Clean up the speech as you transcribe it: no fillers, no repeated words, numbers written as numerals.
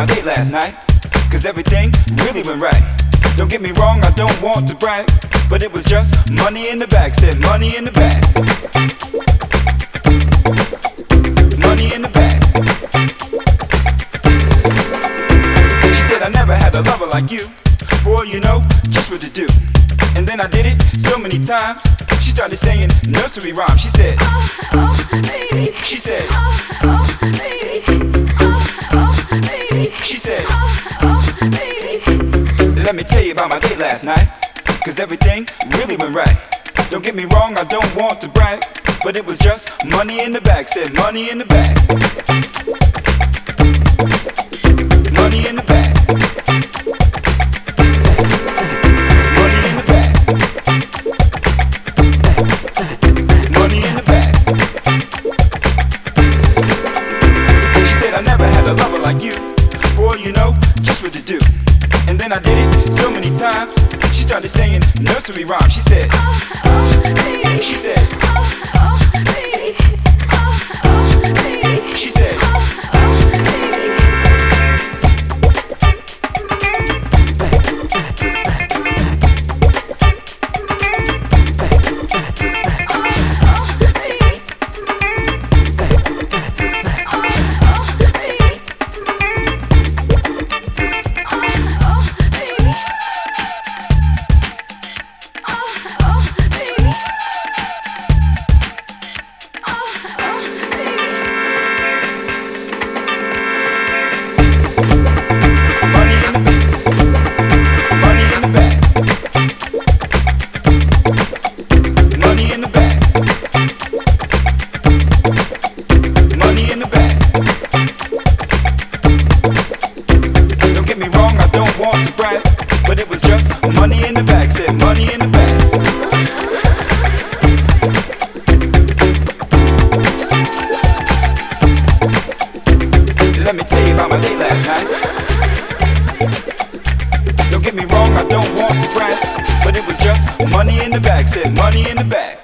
my date last night, cause everything really went right. Don't get me wrong, I don't want to brag, but it was just money in the bag. Said money in the bag. Money in the bag. She said I never had a lover like you. Boy, you know just what to do. And then I did it so many times. She started saying nursery rhymes. She said, oh, baby. She said, oh, baby. Oh, baby. She said, oh, baby. Let me tell you about my date last night, cause everything really went right. Don't get me wrong, I don't want to brag, but it was just money in the bag. Said money in the bag. Money in the bag. Money in the bag. Money in the bag. She said I never had a lover like you. Boy, you know just what to do. And then I did it so many times. She started saying nursery rhymes. She said, oh, baby. She said, oh, baby. Oh, baby. She said, but it was just money in the bag. Said money in the bag. Let me tell you about my date last night. Don't get me wrong, I don't want to brag, but it was just money in the bag. Said money in the bag.